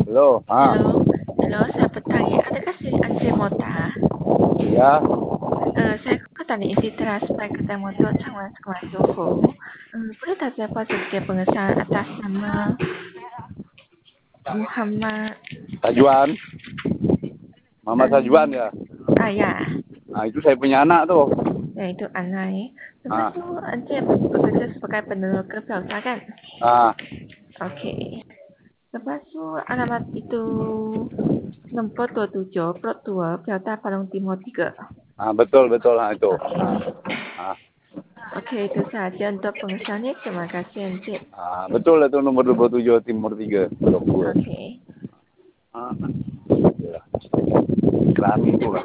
Halo, Halo, halo, saya bertanya, adakah CNC motor? iya, Saya tanya isi transfer kedai motor Changwan Sekolah Johor. Boleh tak siapa sebagai pengesahan atas nama Muhammad? Sajuan, Mama Sajuan ya. Ya, Nah, itu saya punya anak tuh. itu Anai. Lepas Ah, tu, Encik bekerja sebagai peneroka pelajar kan? ah, Okey. Lepas tu, alamat itu nombor 27, plot 2, Pelajar Palung Timur 3. betul betul itu. Okey. Ah, Okey, itu saja untuk pengesahannya. Terima kasih, Encik. betul itu nomor 27 Timur 3, Blok 2. Okey. Ah, iya. Kerani itu lah.